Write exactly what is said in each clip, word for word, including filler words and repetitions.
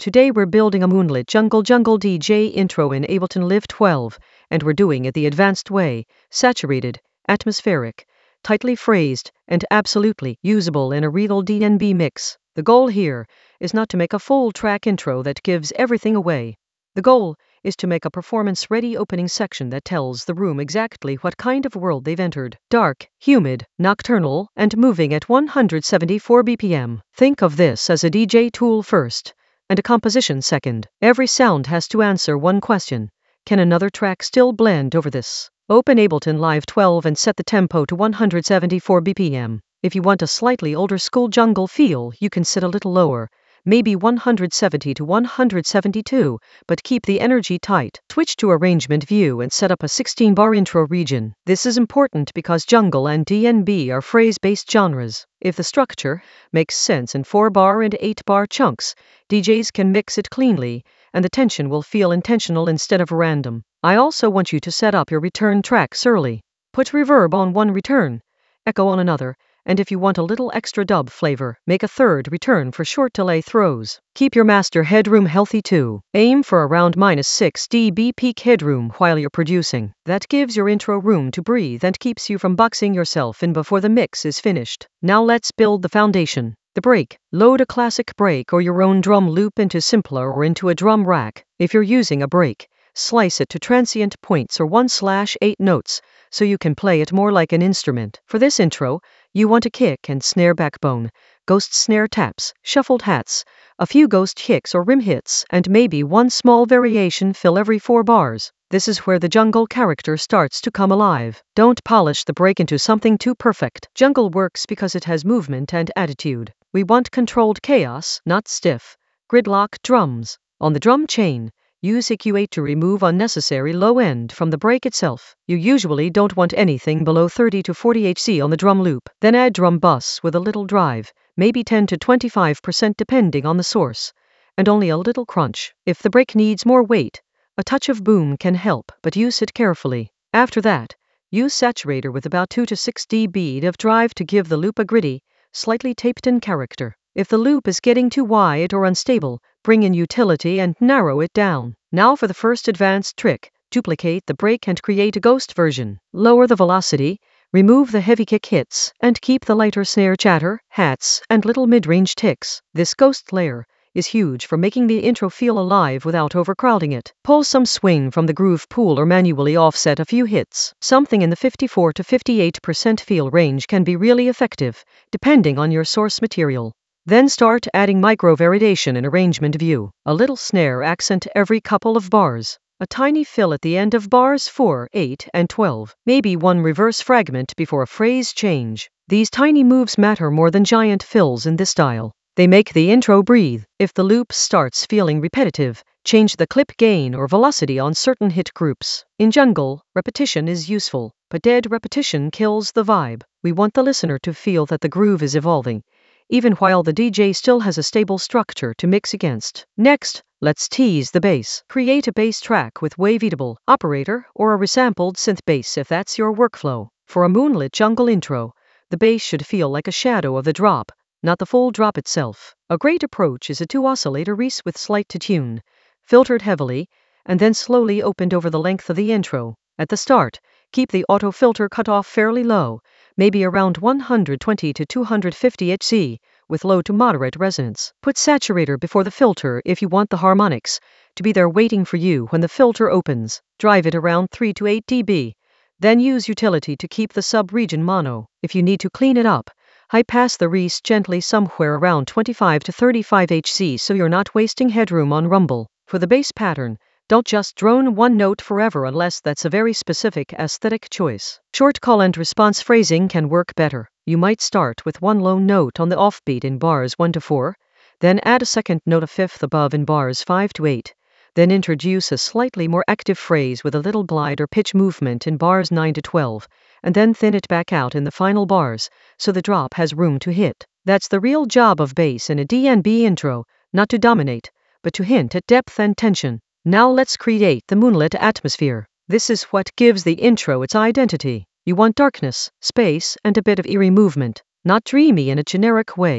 Today we're building a Moonlit Jungle Jungle D J intro in Ableton Live twelve, and we're doing it the advanced way, saturated, atmospheric, tightly phrased, and absolutely usable in a real D N B mix. The goal here is not to make a full track intro that gives everything away. The goal is to make a performance-ready opening section that tells the room exactly what kind of world they've entered. Dark, humid, nocturnal, and moving at one hundred seventy-four B P M. Think of this as a D J tool first, and a composition second. Every sound has to answer one question: can another track still blend over this? Open Ableton Live twelve and set the tempo to one hundred seventy-four B P M. If you want a slightly older school jungle feel, you can sit a little lower, maybe one hundred seventy to one hundred seventy-two, but keep the energy tight. Switch to Arrangement View and set up a sixteen bar intro region. This is important because jungle and D N B are phrase-based genres. If the structure makes sense in four bar and eight bar chunks, D Js can mix it cleanly, and the tension will feel intentional instead of random. I also want you to set up your return tracks early. Put reverb on one return, echo on another, and if you want a little extra dub flavor, make a third return for short delay throws. Keep your master headroom healthy too. Aim for around minus six decibels peak headroom while you're producing. That gives your intro room to breathe and keeps you from boxing yourself in before the mix is finished. Now let's build the foundation. The break. Load a classic break or your own drum loop into Simpler or into a drum rack. If you're using a break, slice it to transient points or one slash eight notes, so you can play it more like an instrument. For this intro, you want a kick and snare backbone, ghost snare taps, shuffled hats, a few ghost hicks or rim hits, and maybe one small variation fill every four bars. This is where the jungle character starts to come alive. Don't polish the break into something too perfect. Jungle works because it has movement and attitude. We want controlled chaos, not stiff, gridlock drums. On the drum chain, use E Q eight to remove unnecessary low end from the break itself. You usually don't want anything below thirty to forty hertz on the drum loop. Then add drum bus with a little drive, maybe ten to twenty-five percent depending on the source, and only a little crunch. If the break needs more weight, a touch of boom can help, but use it carefully. After that, use saturator with about two to six decibels of drive to give the loop a gritty, slightly taped-in character. If the loop is getting too wide or unstable, bring in utility and narrow it down. Now for the first advanced trick, duplicate the break and create a ghost version. Lower the velocity, remove the heavy kick hits, and keep the lighter snare chatter, hats, and little mid-range ticks. This ghost layer is huge for making the intro feel alive without overcrowding it. Pull some swing from the groove pool or manually offset a few hits. Something in the fifty-four to fifty-eight percent feel range can be really effective, depending on your source material. Then start adding micro-variation in Arrangement View. A little snare accent every couple of bars. A tiny fill at the end of bars four, eight, and twelve. Maybe one reverse fragment before a phrase change. These tiny moves matter more than giant fills in this style. They make the intro breathe. If the loop starts feeling repetitive, change the clip gain or velocity on certain hit groups. In jungle, repetition is useful, but dead repetition kills the vibe. We want the listener to feel that the groove is evolving, even while the D J still has a stable structure to mix against. Next, let's tease the bass. Create a bass track with waveatable operator or a resampled synth bass if that's your workflow. For a Moonlit Jungle intro, the bass should feel like a shadow of the drop, not the full drop itself. A great approach is a two-oscillator Reese with slight to tune, filtered heavily, and then slowly opened over the length of the intro. At the start, keep the auto filter cutoff fairly low, maybe around one hundred twenty to two hundred fifty hertz, with low to moderate resonance. Put saturator before the filter if you want the harmonics to be there waiting for you when the filter opens. Drive it around three to eight decibels. Then use utility to keep the sub-region mono. If you need to clean it up, high-pass the Reese gently somewhere around twenty-five to thirty-five hertz so you're not wasting headroom on rumble. For the bass pattern, don't just drone one note forever unless that's a very specific aesthetic choice. Short call and response phrasing can work better. You might start with one low note on the offbeat in bars one to four, then add a second note a fifth above in bars five to eight, then introduce a slightly more active phrase with a little glide or pitch movement in bars nine to twelve, and then thin it back out in the final bars, so the drop has room to hit. That's the real job of bass in a D N B intro, not to dominate, but to hint at depth and tension. Now let's create the Moonlit atmosphere. This is what gives the intro its identity. You want darkness, space, and a bit of eerie movement. Not dreamy in a generic way,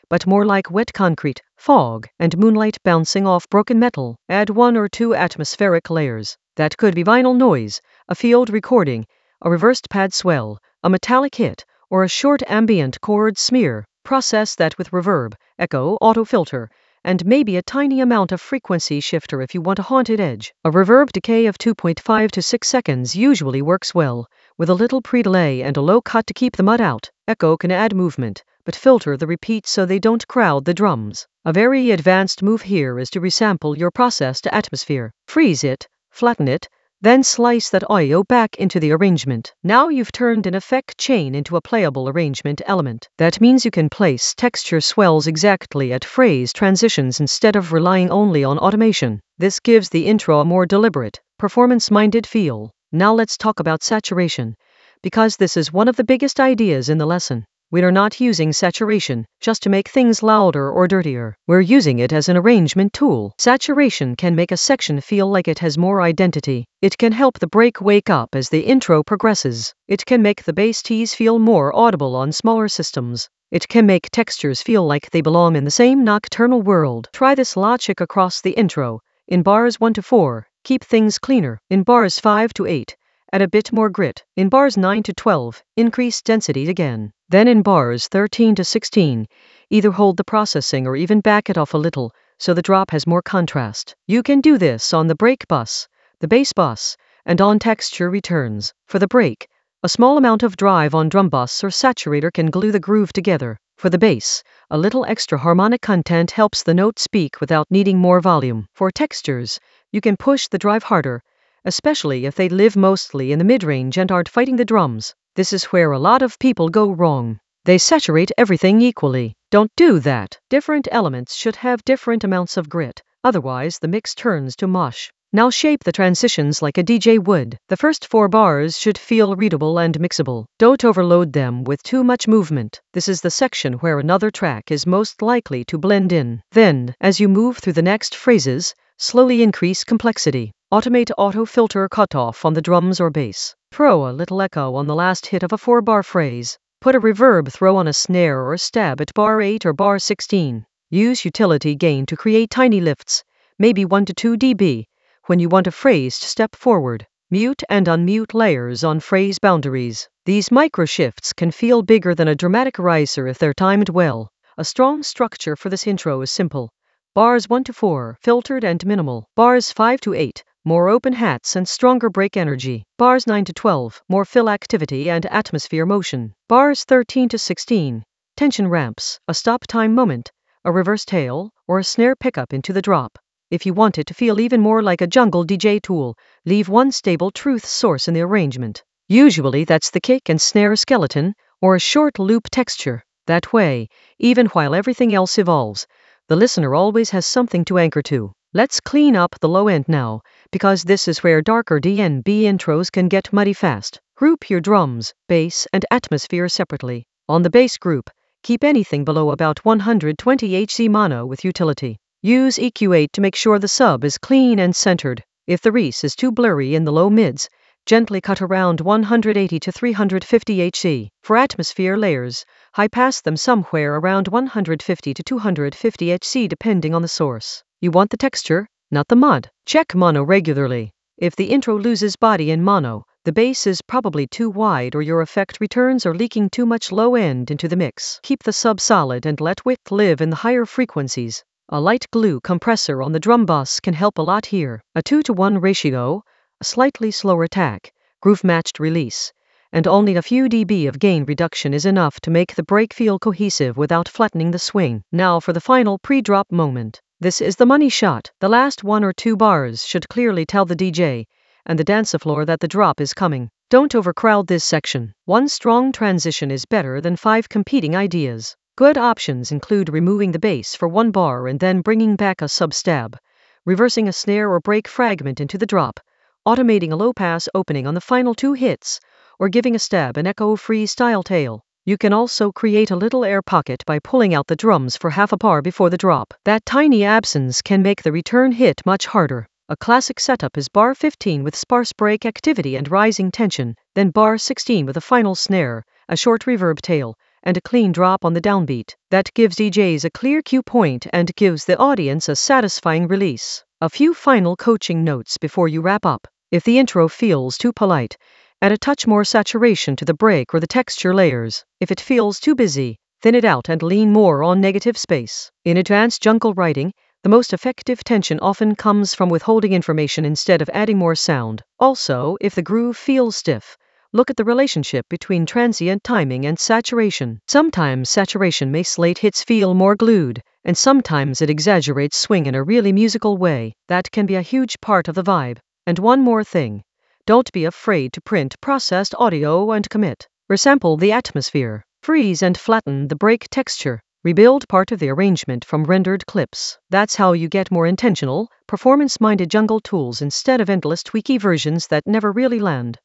but more like wet concrete, fog, and moonlight bouncing off broken metal. Add one or two atmospheric layers. That could be vinyl noise, a field recording, a reversed pad swell, a metallic hit, or a short ambient chord smear. Process that with reverb, echo, auto filter, and maybe a tiny amount of frequency shifter if you want a haunted edge. A reverb decay of two point five to six seconds usually works well, with a little pre-delay and a low cut to keep the mud out. Echo can add movement, but filter the repeats so they don't crowd the drums. A very advanced move here is to resample your processed atmosphere. Freeze it, flatten it, then slice that audio back into the arrangement. Now you've turned an effect chain into a playable arrangement element. That means you can place texture swells exactly at phrase transitions instead of relying only on automation. This gives the intro a more deliberate, performance-minded feel. Now let's talk about saturation, because this is one of the biggest ideas in the lesson. We are not using saturation just to make things louder or dirtier. We're using it as an arrangement tool. Saturation can make a section feel like it has more identity. It can help the break wake up as the intro progresses. It can make the bass tease feel more audible on smaller systems. It can make textures feel like they belong in the same nocturnal world. Try this logic across the intro. In bars one to four, keep things cleaner. In bars five to eight, add a bit more grit. In bars nine to twelve, increase density again. Then in bars thirteen to sixteen, either hold the processing or even back it off a little, so the drop has more contrast. You can do this on the break bus, the bass bus, and on texture returns. For the break, a small amount of drive on drum bus or saturator can glue the groove together. For the bass, a little extra harmonic content helps the note speak without needing more volume. For textures, you can push the drive harder, especially if they live mostly in the mid-range and aren't fighting the drums. This is where a lot of people go wrong. They saturate everything equally. Don't do that. Different elements should have different amounts of grit, otherwise the mix turns to mush. Now shape the transitions like a D J would. The first four bars should feel readable and mixable. Don't overload them with too much movement. This is the section where another track is most likely to blend in. Then, as you move through the next phrases, slowly increase complexity. Automate auto filter cutoff on the drums or bass. Throw a little echo on the last hit of a four-bar phrase. Put a reverb throw on a snare or a stab at bar eight or bar sixteen. Use utility gain to create tiny lifts, maybe one to two decibels, when you want a phrase to step forward. Mute and unmute layers on phrase boundaries. These micro shifts can feel bigger than a dramatic riser if they're timed well. A strong structure for this intro is simple. Bars one to four, filtered and minimal. Bars five to eight, more open hats and stronger break energy. Bars nine to twelve, more fill activity and atmosphere motion. Bars thirteen to sixteen, tension ramps, a stop time moment, a reverse tail, or a snare pickup into the drop. If you want it to feel even more like a jungle D J tool, leave one stable truth source in the arrangement. Usually that's the kick and snare skeleton, or a short loop texture. That way, even while everything else evolves, the listener always has something to anchor to. Let's clean up the low end now, because this is where darker D N B intros can get muddy fast. Group your drums, bass, and atmosphere separately. On the bass group, keep anything below about one hundred twenty hertz mono with utility. Use E Q eight to make sure the sub is clean and centered. If the res is too blurry in the low mids, gently cut around one hundred eighty to three hundred fifty hertz. For atmosphere layers, high pass them somewhere around one hundred fifty to two hundred fifty hertz depending on the source. You want the texture, not the mud. Check mono regularly. If the intro loses body in mono, the bass is probably too wide or your effect returns are leaking too much low end into the mix. Keep the sub solid and let width live in the higher frequencies. A light glue compressor on the drum bus can help a lot here. A two to one ratio, a slightly slower attack, groove-matched release, and only a few dB of gain reduction is enough to make the break feel cohesive without flattening the swing. Now for the final pre-drop moment. This is the money shot. The last one or two bars should clearly tell the D J and the dance floor that the drop is coming. Don't overcrowd this section. One strong transition is better than five competing ideas. Good options include removing the bass for one bar and then bringing back a sub-stab, reversing a snare or break fragment into the drop, automating a low-pass opening on the final two hits, or giving a stab an echo-free style tail. You can also create a little air pocket by pulling out the drums for half a bar before the drop. That tiny absence can make the return hit much harder. A classic setup is bar fifteen with sparse break activity and rising tension, then bar sixteen with a final snare, a short reverb tail, and a clean drop on the downbeat. That gives D Js a clear cue point and gives the audience a satisfying release. A few final coaching notes before you wrap up. If the intro feels too polite, add a touch more saturation to the break or the texture layers. If it feels too busy, thin it out and lean more on negative space. In advanced jungle writing, the most effective tension often comes from withholding information instead of adding more sound. Also, if the groove feels stiff, look at the relationship between transient timing and saturation. Sometimes saturation makes late hits feel more glued, and sometimes it exaggerates swing in a really musical way. That can be a huge part of the vibe. And one more thing. Don't be afraid to print processed audio and commit. Resample the atmosphere. Freeze and flatten the break texture. Rebuild part of the arrangement from rendered clips. That's how you get more intentional, performance-minded jungle tools instead of endless tweaky versions that never really land.